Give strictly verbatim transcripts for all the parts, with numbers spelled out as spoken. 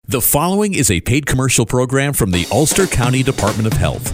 The following is a paid commercial program from the Ulster County Department of Health.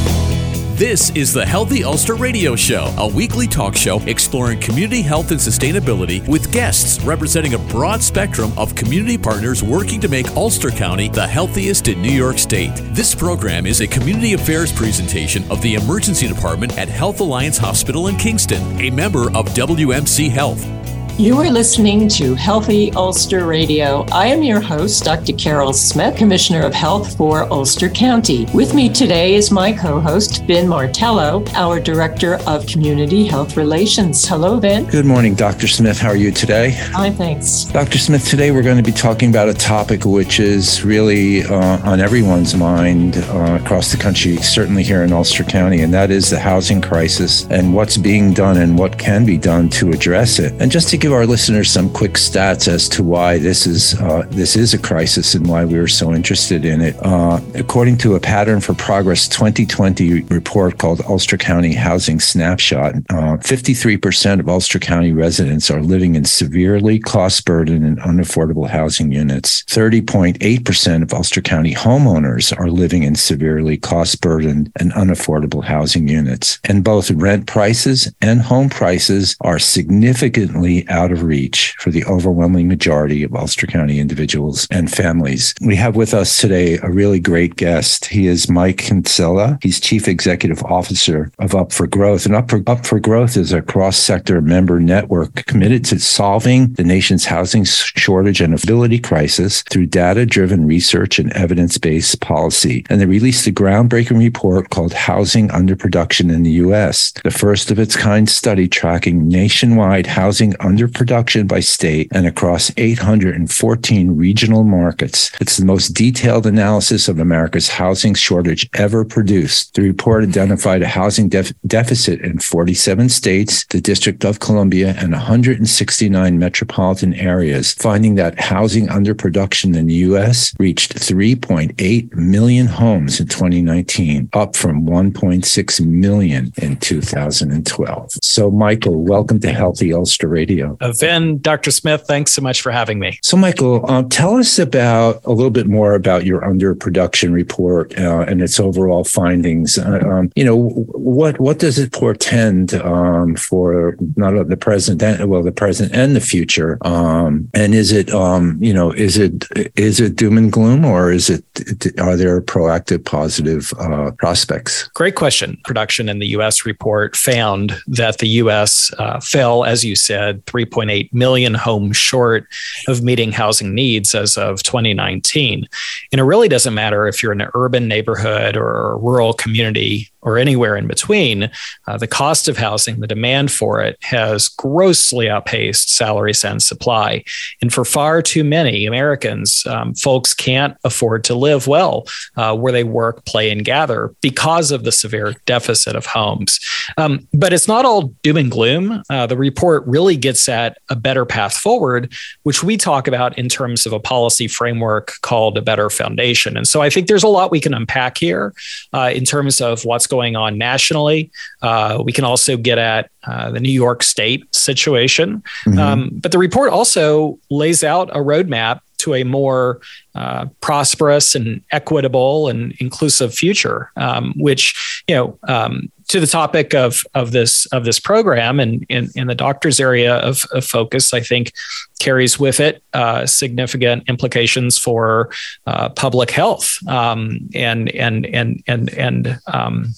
This is the Healthy Ulster Radio Show, a weekly talk show exploring community health and sustainability with guests representing a broad spectrum of community partners working to make Ulster County the healthiest in New York State. This program is a community affairs presentation of the Emergency Department at Health Alliance Hospital in Kingston, a member of W M C Health. You are listening to Healthy Ulster Radio. I am your host, Doctor Carol Smith, Commissioner of Health for Ulster County. With me today is my co-host, Vin Martello, our Director of Community Health Relations. Hello, Vin. Good morning, Doctor Smith. How are you today? Fine, thanks. Doctor Smith, today we're going to be talking about a topic which is really uh, on everyone's mind uh, across the country, certainly here in Ulster County, and that is the housing crisis and what's being done and what can be done to address it. And just to give our listeners some quick stats as to why this is uh, this is a crisis and why we were so interested in it. Uh, according to a Pattern for Progress twenty twenty report called Ulster County Housing Snapshot, uh, fifty-three percent of Ulster County residents are living in severely cost-burdened and unaffordable housing units. thirty point eight percent of Ulster County homeowners are living in severely cost-burdened and unaffordable housing units. And both rent prices and home prices are significantly out of reach for the overwhelming majority of Ulster County individuals and families. We have with us today a really great guest. He is Mike Kinsella. He's Chief Executive Officer of Up for Growth. And Up for, Up for Growth is a cross-sector member network committed to solving the nation's housing shortage and affordability crisis through data-driven research and evidence-based policy. And they released a groundbreaking report called Housing Underproduction in the U S, the first of its kind study tracking nationwide housing underproduction by state and across eight hundred fourteen regional markets. It's the most detailed analysis of America's housing shortage ever produced. The report identified a housing def- deficit in forty-seven states, the District of Columbia, and one hundred sixty-nine metropolitan areas, finding that housing underproduction in the U S reached three point eight million homes in twenty nineteen, up from one point six million in two thousand twelve. So, Michael, welcome to Healthy Ulster Radio. Uh, Vin, Doctor Smith, thanks so much for having me. So, Michael, um, tell us about a little bit more about your underproduction report uh, and its overall findings. Uh, um, you know, what what does it portend um, for not only the present, and, well, the present and the future? Um, and is it, um, you know, is it is it doom and gloom, or is it are there proactive, positive uh, prospects? Great question. Production in the U S report found that the U S uh, fell, as you said, three point eight million homes short of meeting housing needs as of twenty nineteen. And it really doesn't matter if you're in an urban neighborhood or a rural community or anywhere in between. Uh, the cost of housing, the demand for it, has grossly outpaced salaries and supply. And for far too many Americans, um, folks can't afford to live well uh, where they work, play, and gather because of the severe deficit of homes. Um, but it's not all doom and gloom. Uh, the report really gets at a better path forward, which we talk about in terms of a policy framework called a better foundation. And so I think there's a lot we can unpack here uh, in terms of what's going on nationally. Uh, we can also get at uh, the New York State situation. Mm-hmm. Um, but the report also lays out a roadmap to a more uh, prosperous and equitable and inclusive future, um, which, you know, um, to the topic of of this of this program and in, in the doctor's area of, of focus, I think carries with it uh, significant implications for uh, public health um, and and and and and um,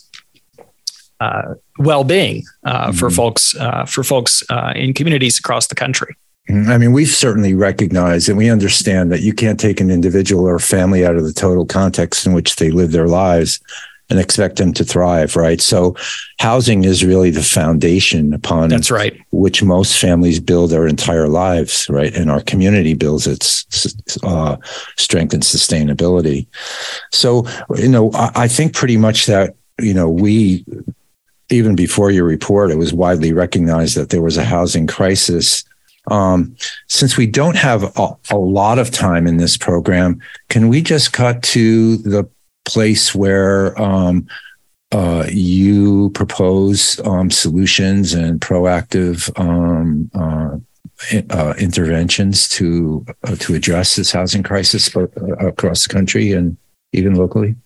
uh, well-being uh, mm-hmm. for folks uh, for folks uh, in communities across the country. I mean, we've certainly recognized and we understand that you can't take an individual or family out of the total context in which they live their lives and expect them to thrive, right? So housing is really the foundation upon That's right. which most families build their entire lives, right? And our community builds its uh, strength and sustainability. So, you know, I, I think pretty much that, you know, we, even before your report, it was widely recognized that there was a housing crisis. Um, since we don't have a, a lot of time in this program, can we just cut to the place where um, uh, you propose um, solutions and proactive um, uh, uh, interventions to uh, to address this housing crisis both, uh, across the country and even locally?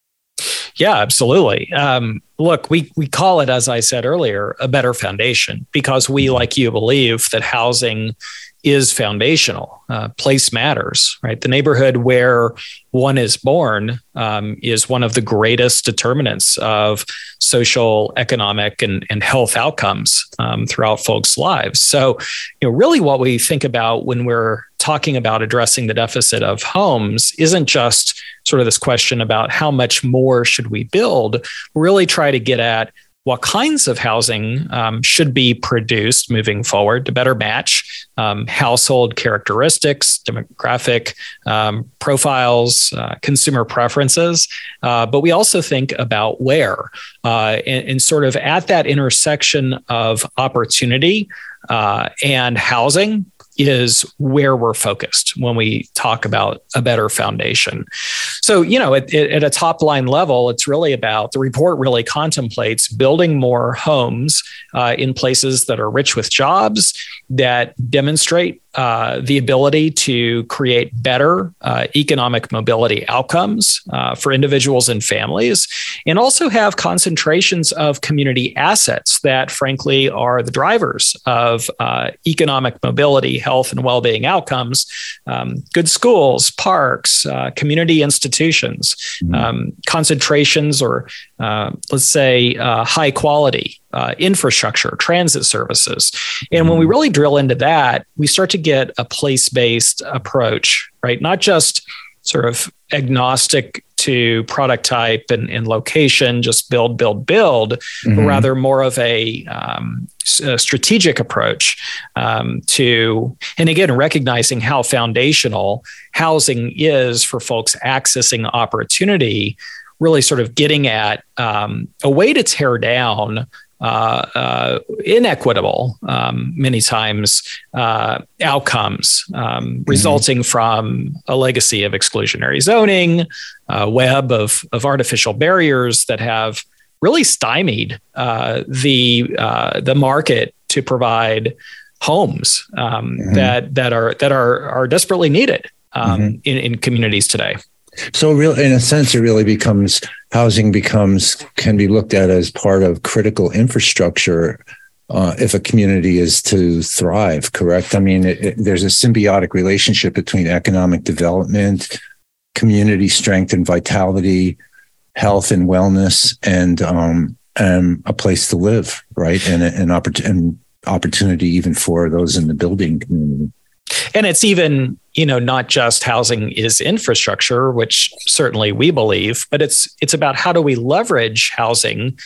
Yeah, absolutely. Um, look, we we call it, as I said earlier, a better foundation because we, like you, believe that housing is foundational. Uh, place matters, right? The neighborhood where one is born um, is one of the greatest determinants of social, economic, and, and health outcomes um, throughout folks' lives. So, you know, really what we think about when we're talking about addressing the deficit of homes isn't just sort of this question about how much more should we build. We really try to get at what kinds of housing um, should be produced moving forward to better match um, household characteristics, demographic um, profiles, uh, consumer preferences. Uh, but we also think about where uh, and, and sort of at that intersection of opportunity uh, and housing is where we're focused when we talk about a better foundation. So, you know, at, at a top line level, it's really about, the report really contemplates building more homes uh, in places that are rich with jobs, that demonstrate uh, the ability to create better uh, economic mobility outcomes uh, for individuals and families, and also have concentrations of community assets that, frankly, are the drivers of uh, economic mobility, health, and well-being outcomes. Um, good schools, parks, uh, community institutions, mm-hmm. um, concentrations, or uh, let's say uh, high quality Uh, infrastructure, transit services. And when we really drill into that, we start to get a place-based approach, right? Not just sort of agnostic to product type and, and location, just build, build, build, mm-hmm. but rather more of a, um, a strategic approach um, to, and again, recognizing how foundational housing is for folks accessing opportunity, really sort of getting at um, a way to tear down Uh, uh, inequitable, um, many times, uh, outcomes um, mm-hmm. resulting from a legacy of exclusionary zoning, a web of, of artificial barriers that have really stymied uh, the uh, the market to provide homes um, mm-hmm. that that are that are are desperately needed um, mm-hmm. in, in communities today. So, real in a sense, it really becomes housing becomes can be looked at as part of critical infrastructure uh, if a community is to thrive. Correct? I mean, it, it, there's a symbiotic relationship between economic development, community strength and vitality, health and wellness, and um, and a place to live, right? And an oppor- and opportunity even for those in the building community. And it's even, you know, not just housing is infrastructure, which certainly we believe, but it's it's about how do we leverage housing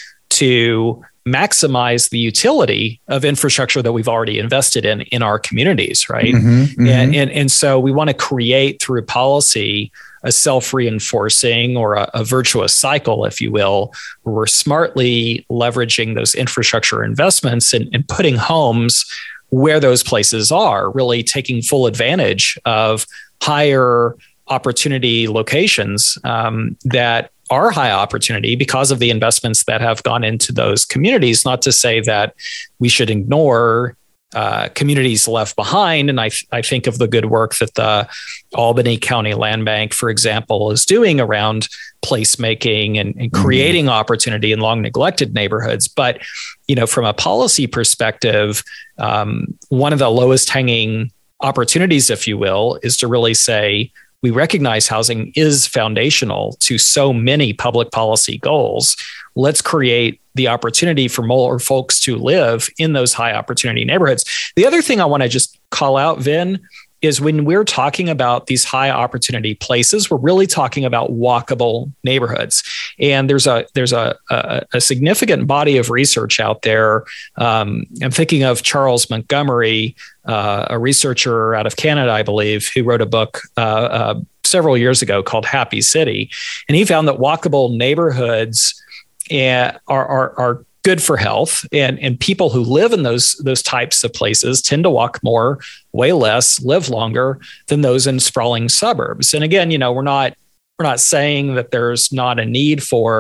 to maximize the utility of infrastructure that we've already invested in in our communities, right? Mm-hmm, mm-hmm. And, and and so we want to create through policy a self-reinforcing or a, a virtuous cycle, if you will, where we're smartly leveraging those infrastructure investments and, and putting homes where those places are, really taking full advantage of higher opportunity locations um, that are high opportunity because of the investments that have gone into those communities. Not to say that we should ignore uh, communities left behind. And I, th- I think of the good work that the Albany County Land Bank, for example, is doing around placemaking and, and creating mm-hmm. opportunity in long neglected neighborhoods. But, you know, from a policy perspective, um, one of the lowest hanging opportunities, if you will, is to really say, we recognize housing is foundational to so many public policy goals. Let's create the opportunity for more folks to live in those high opportunity neighborhoods. The other thing I want to just call out, Vin, is when we're talking about these high opportunity places, we're really talking about walkable neighborhoods. And there's a there's a, a, a significant body of research out there. Um, I'm thinking of Charles Montgomery, uh, a researcher out of Canada, I believe, who wrote a book uh, uh, several years ago called Happy City. And he found that walkable neighborhoods uh, are, are, are good for health, and, and people who live in those those types of places tend to walk more, way less, live longer than those in sprawling suburbs. And again, you know, we're not we're not saying that there's not a need for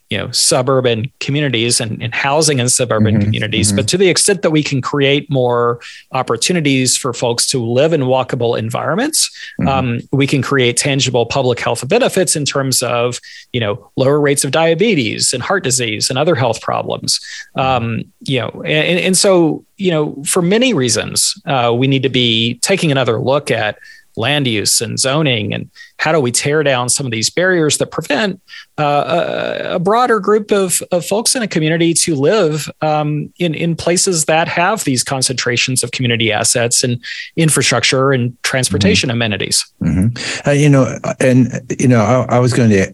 you know, suburban communities and, and housing in suburban mm-hmm, communities. mm-hmm. But to the extent that we can create more opportunities for folks to live in walkable environments, mm-hmm. um, we can create tangible public health benefits in terms of, you know, lower rates of diabetes and heart disease and other health problems. Um, you know, and, and so, you know, for many reasons, uh, we need to be taking another look at land use and zoning, and how do we tear down some of these barriers that prevent uh, a, a broader group of, of folks in a community to live um, in, in places that have these concentrations of community assets and infrastructure and transportation mm-hmm. amenities. Mm-hmm. Uh, you know, and, you know, I, I was going to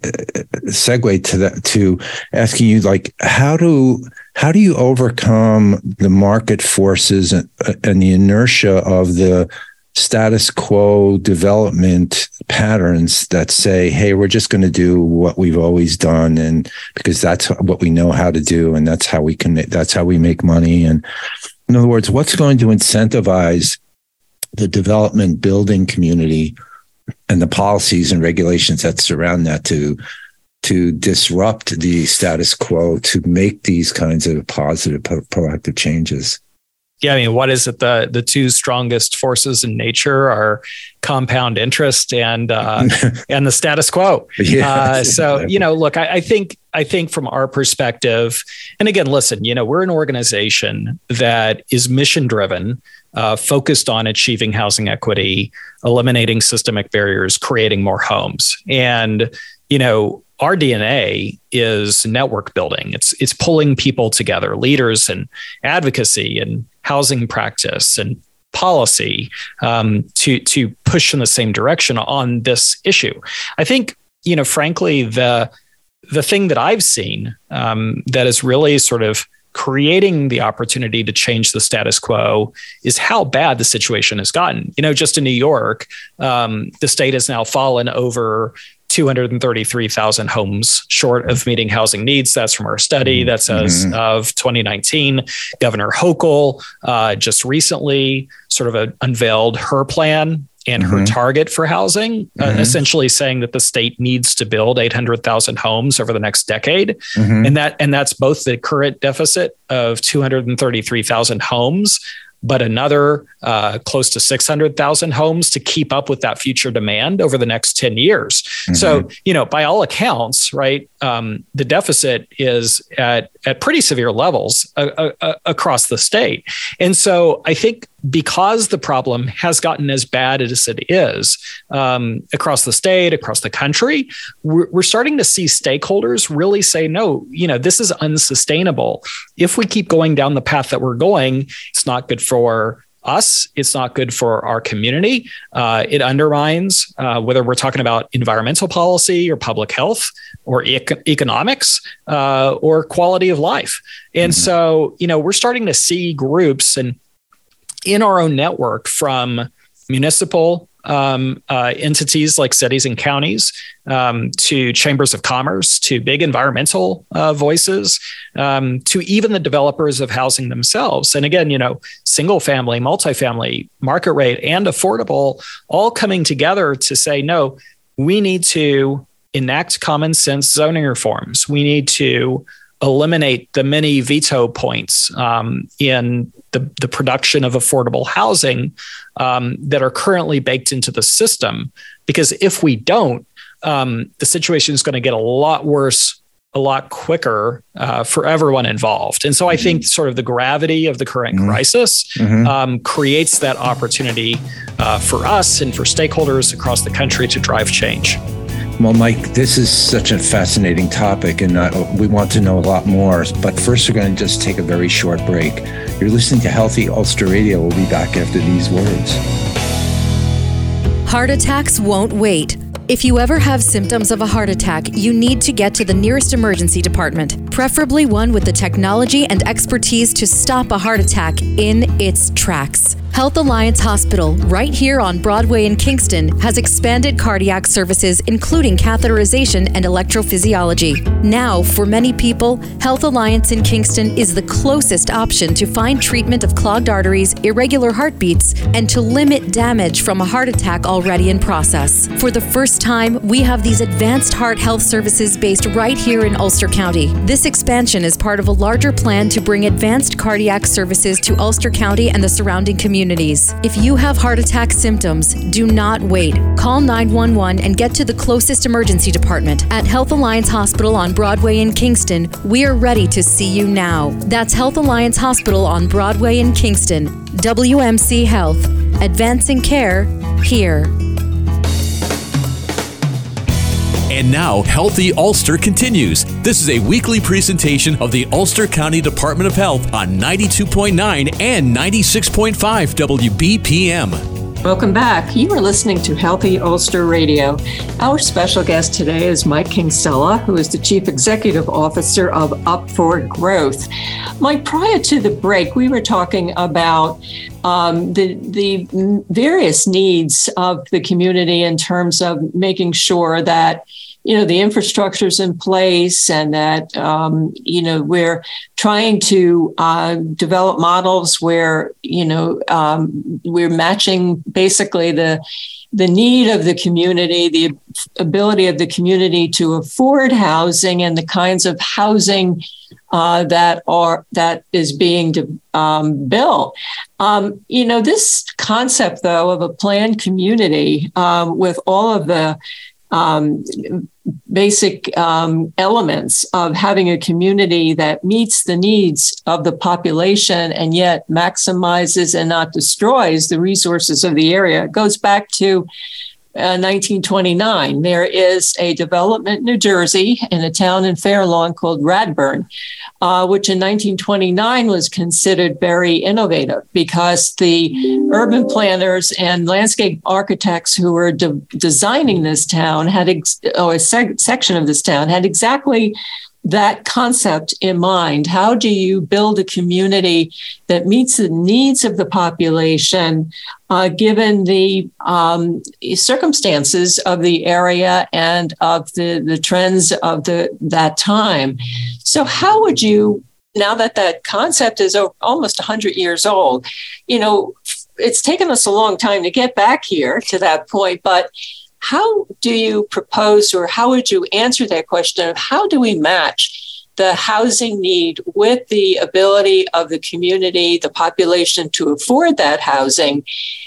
segue to that, to asking you, like, how do how do you overcome the market forces and, and the inertia of the status quo development patterns that say, hey, we're just going to do what we've always done, and because that's what we know how to do, and that's how we can that's how we make money. And in other words, what's going to incentivize the development building community and the policies and regulations that surround that to to disrupt the status quo, to make these kinds of positive, proactive changes? Yeah, I mean, what is it? The the two strongest forces in nature are compound interest and uh, and the status quo. Yeah, uh, so exactly. you know, look, I, I think I think from our perspective, and again, listen, you know, we're an organization that is mission driven, uh, focused on achieving housing equity, eliminating systemic barriers, creating more homes, and you know, our D N A is network building. It's it's pulling people together, leaders and advocacy and housing practice and policy um, to to push in the same direction on this issue. I think, you know, frankly, the the thing that I've seen um, that is really sort of creating the opportunity to change the status quo is how bad the situation has gotten. You know, just in New York, um, the state has now fallen over two hundred thirty-three thousand homes short of meeting housing needs. That's from our study. That's as mm-hmm. of twenty nineteen. Governor Hochul uh, just recently sort of a, unveiled her plan and mm-hmm. her target for housing, mm-hmm. uh, essentially saying that the state needs to build eight hundred thousand homes over the next decade. Mm-hmm. And that and that's both the current deficit of two hundred thirty-three thousand homes, but another uh, close to six hundred thousand homes to keep up with that future demand over the next ten years. Mm-hmm. So, you know, by all accounts, right, um, the deficit is at at pretty severe levels uh, uh, across the state. And so I think because the problem has gotten as bad as it is um, across the state, across the country, we're, we're starting to see stakeholders really say, no, you know, this is unsustainable. If we keep going down the path that we're going, it's not good for us. It's not good for our community. Uh, it undermines uh, whether we're talking about environmental policy or public health or ec- economics uh, or quality of life. And mm-hmm. so, you know, we're starting to see groups and in our own network from municipal um, uh, entities like cities and counties um, to chambers of commerce, to big environmental uh, voices, um, to even the developers of housing themselves. And again, you know, single family, multifamily, market rate, and affordable, all coming together to say, no, we need to enact common sense zoning reforms. We need to eliminate the many veto points um, in the, the production of affordable housing um, that are currently baked into the system. Because if we don't, um, the situation is going to get a lot worse, a lot quicker uh, for everyone involved. And so I think sort of the gravity of the current mm-hmm. crisis mm-hmm. Um, creates that opportunity uh, for us and for stakeholders across the country to drive change. Well, Mike, this is such a fascinating topic, and uh, we want to know a lot more. But first, we're going to just take a very short break. You're listening to Healthy Ulster Radio. We'll be back after these words. Heart attacks won't wait. If you ever have symptoms of a heart attack, you need to get to the nearest emergency department, preferably one with the technology and expertise to stop a heart attack in its tracks. Health Alliance Hospital, right here on Broadway in Kingston, has expanded cardiac services, including catheterization and electrophysiology. Now, for many people, Health Alliance in Kingston is the closest option to find treatment of clogged arteries, irregular heartbeats, and to limit damage from a heart attack already in process. For the first time, we have these advanced heart health services based right here in Ulster County. This expansion is part of a larger plan to bring advanced cardiac services to Ulster County and the surrounding communities. If you have heart attack symptoms, do not wait. Call nine one one and get to the closest emergency department. At Health Alliance Hospital on Broadway in Kingston, we are ready to see you now. That's Health Alliance Hospital on Broadway in Kingston. W M C Health. Advancing care here. And now, Healthy Ulster continues. This is a weekly presentation of the Ulster County Department of Health on ninety-two point nine and ninety-six point five W B P M. Welcome back. You are listening to Healthy Ulster Radio. Our special guest today is Mike Kinsella, who is the Chief Executive Officer of Up for Growth. Mike, prior to the break, we were talking about um, the the various needs of the community in terms of making sure that you know, the infrastructure is in place and that, um, you know, we're trying to uh, develop models where, you know, um, we're matching basically the the need of the community, the ability of the community to afford housing and the kinds of housing uh, that are that is being um, built. Um, you know, this concept, though, of a planned community um, with all of the um, basic um, elements of having a community that meets the needs of the population and yet maximizes and not destroys the resources of the area. It goes back to uh, nineteen twenty-nine. There is a development in New Jersey in a town in Fair Lawn called Radburn, uh, which in nineteen twenty-nine was considered very innovative because the urban planners and landscape architects who were de- designing this town had, ex- or a seg- section of this town had exactly that concept in mind. How do you build a community that meets the needs of the population, uh, given the um, circumstances of the area and of the, the trends of the that time? So how would you, now that that concept is almost one hundred years old, you know, it's taken us a long time to get back here to that point, but how do you propose, or how would you answer that question of how do we match the housing need with the ability of the community, the population to afford that housing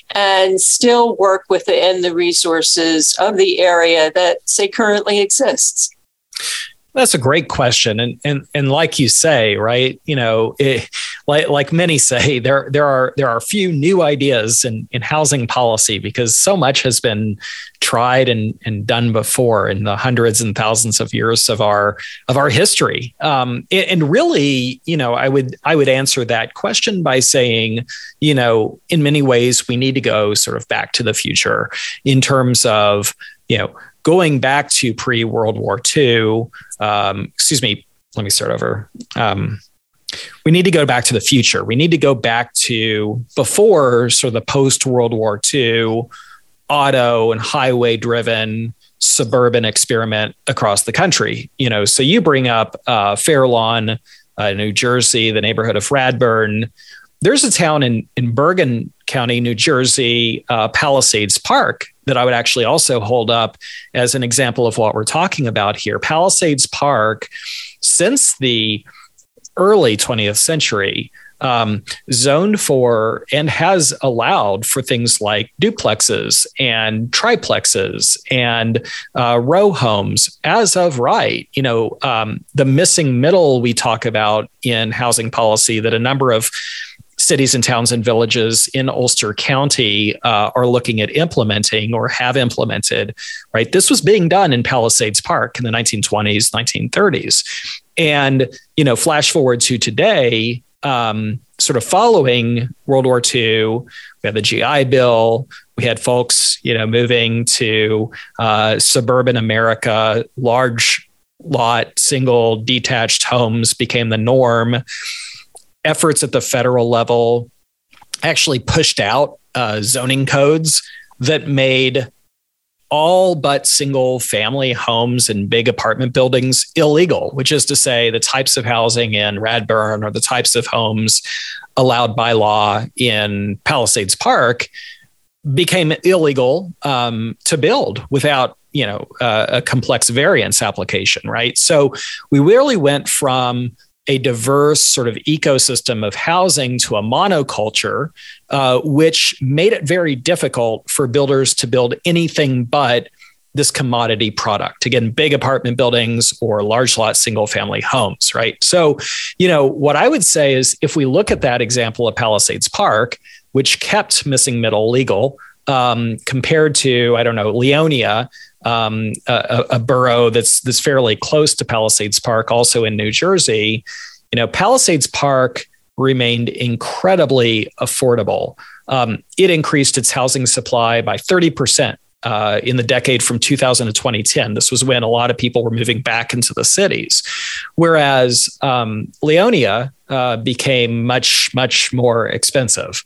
and still work within the resources of the area that, say, currently exists? That's a great question. And and and like you say, right, you know, it, like like many say, there there are there are few new ideas in, in housing policy because so much has been tried and, and done before in the hundreds and thousands of years of our of our history. Um, and, and really, you know, I would I would answer that question by saying, you know, in many ways, we need to go sort of back to the future in terms of, you know, going back to pre-World War Two, um, excuse me, let me start over. Um, we need to go back to the future. We need to go back to before sort of the post-World War Two auto and highway-driven suburban experiment across the country. You know, so you bring up uh, Fair Lawn, uh, New Jersey, the neighborhood of Radburn. There's a town in, in Bergen County, New Jersey, uh, Palisades Park, that I would actually also hold up as an example of what we're talking about here. Palisades Park, since the early twentieth century, um, zoned for and has allowed for things like duplexes and triplexes and uh, row homes as of right. You know, um, the missing middle we talk about in housing policy that a number of cities and towns and villages in Ulster County uh, are looking at implementing or have implemented, right? This was being done in Palisades Park in the nineteen twenties, nineteen thirties. And, you know, flash forward to today, um, sort of following World War Two, we had the G I Bill, we had folks, you know, moving to uh, suburban America, large lot, single detached homes became the norm. Efforts at the federal level actually pushed out uh, zoning codes that made all but single family homes and big apartment buildings illegal, which is to say the types of housing in Radburn or the types of homes allowed by law in Palisades Park became illegal um, to build without, you know, uh, a complex variance application, right? So we really went from a diverse sort of ecosystem of housing to a monoculture, uh, which made it very difficult for builders to build anything but this commodity product. Again, big apartment buildings or large lot single family homes, right? So, you know, what I would say is if we look at that example of Palisades Park, which kept missing middle legal, um, compared to, I don't know, Leonia, Um, a, a borough that's that's fairly close to Palisades Park, also in New Jersey, you know, Palisades Park remained incredibly affordable. Um, it increased its housing supply by thirty percent uh, in the decade from two thousand to twenty ten. This was when a lot of people were moving back into the cities, whereas um, Leonia uh, became much, much more expensive.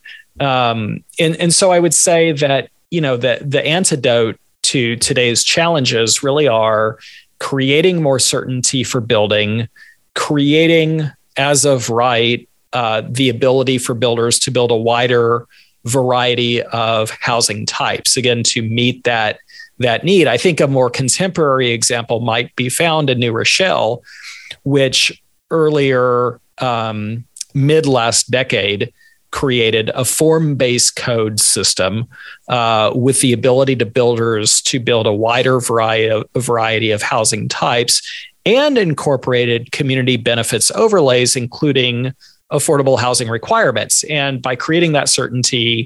Um, and, and so I would say that, you know, the, the antidote to today's challenges really are creating more certainty for building, creating as of right uh, the ability for builders to build a wider variety of housing types, again, to meet that, that need. I think a more contemporary example might be found in New Rochelle, which earlier, um, mid last decade, created a form-based code system uh, with the ability to builders to build a wider variety of, variety of housing types and incorporated community benefits overlays, including affordable housing requirements. And by creating that certainty,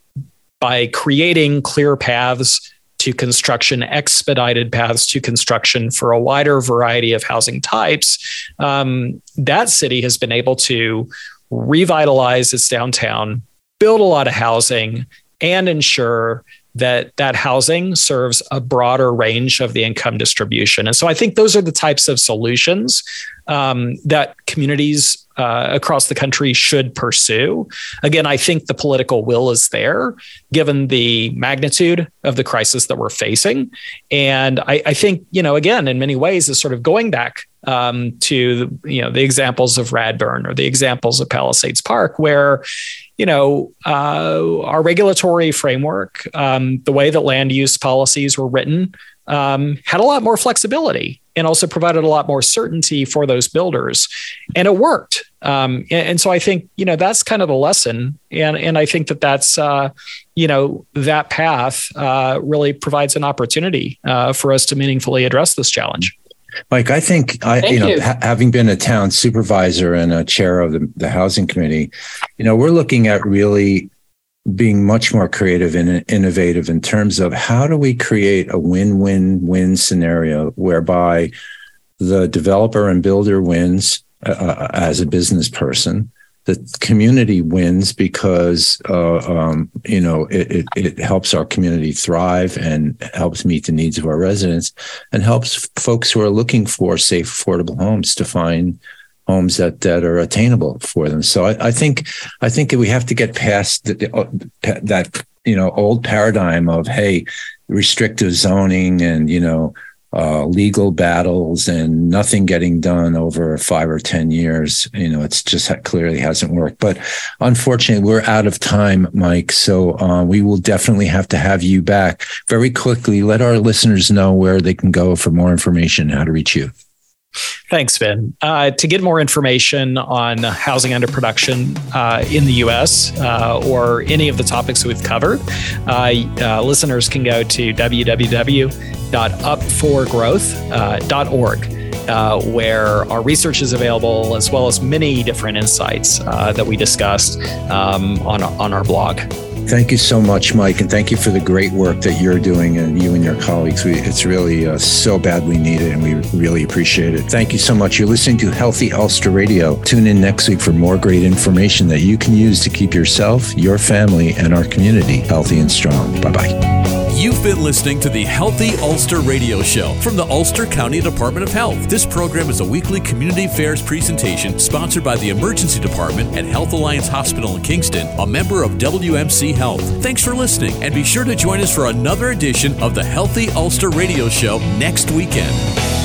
by creating clear paths to construction, expedited paths to construction for a wider variety of housing types, um, that city has been able to revitalize its downtown, build a lot of housing, and ensure that that housing serves a broader range of the income distribution. And so I think those are the types of solutions um, that communities uh, across the country should pursue. Again, I think the political will is there, given the magnitude of the crisis that we're facing. And I, I think, you know, again, in many ways, is sort of going back um, to, you know, the examples of Radburn or the examples of Palisades Park, where, you know, uh, our regulatory framework, um, the way that land use policies were written, um, had a lot more flexibility and also provided a lot more certainty for those builders, and it worked. Um, and, and so I think, you know, that's kind of the lesson, and and I think that that's, uh, you know, that path uh, really provides an opportunity uh, for us to meaningfully address this challenge. Mike, I think I, Thank you know, you. ha- having been a town supervisor and a chair of the, the housing committee, you know, we're looking at really being much more creative and innovative in terms of how do we create a win-win-win scenario whereby the developer and builder wins uh, as a business person, the community wins because, uh, um, you know, it, it, it helps our community thrive and helps meet the needs of our residents, and helps folks who are looking for safe, affordable homes to find homes that, that are attainable for them. So I, I think I think we have to get past the, the, that, you know, old paradigm of, hey, restrictive zoning and, you know, Uh, legal battles and nothing getting done over five or ten years. You know, it's just clearly hasn't worked. But unfortunately, we're out of time, Mike. So uh, we will definitely have to have you back very quickly. Let our listeners know where they can go for more information, how to reach you. Thanks, Ben. Uh, to get more information on housing under production uh, in the U S uh, or any of the topics we've covered, uh, uh, listeners can go to w w w dot up for growth dot org, uh, where our research is available, as well as many different insights uh, that we discussed um, on, on our blog. Thank you so much, Mike, and thank you for the great work that you're doing, and you and your colleagues. We, it's really uh, so badly needed, and we really appreciate it. Thank you so much. You're listening to Healthy Ulster Radio. Tune in next week for more great information that you can use to keep yourself, your family, and our community healthy and strong. Bye-bye. You've been listening to the Healthy Ulster Radio Show from the Ulster County Department of Health. This program is a weekly community affairs presentation sponsored by the Emergency Department at Health Alliance Hospital in Kingston, a member of W M C Health. Thanks for listening, and be sure to join us for another edition of the Healthy Ulster Radio Show next weekend.